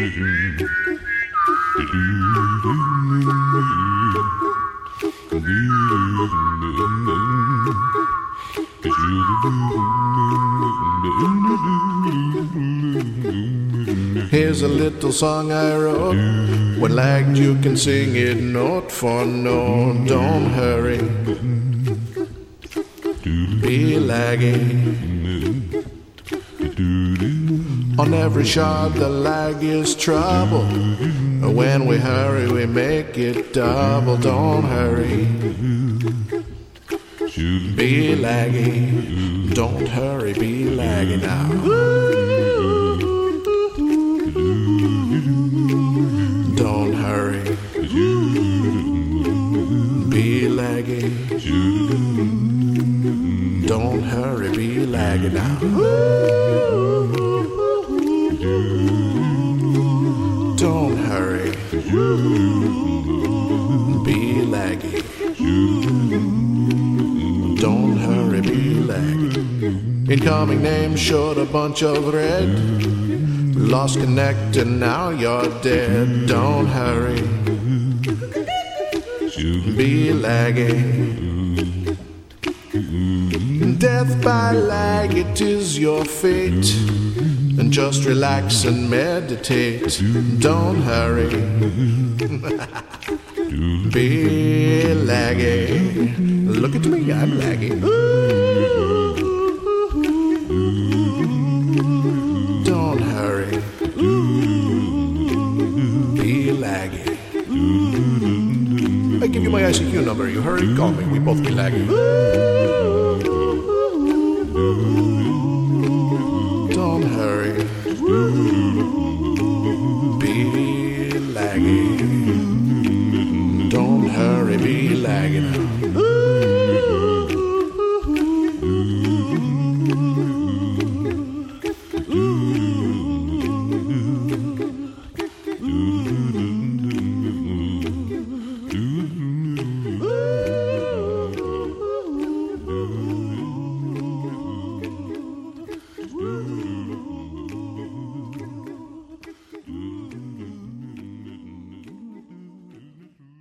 Here's a little song I wrote. When lagged you can sing it note for note. Don't hurry, be lagging. On every shot the lag is trouble. When we hurry we make it double. Don't hurry, be lagging. Don't hurry, be lagging now. Don't hurry, be lagging. Don't hurry, be lagging now. Don't hurry, be lagging. Don't hurry, be lagging. Incoming name showed a bunch of red. Lost connect and now you're dead. Don't hurry, be lagging. Death by lag, it is your fate. And just relax and meditate. Don't hurry, be lagging. Look at me, I'm lagging. Don't hurry, be lagging. I give you my ICQ number. You hurry, call me. We both be lagging. Don't hurry, be lagging. Don't hurry, be lagging.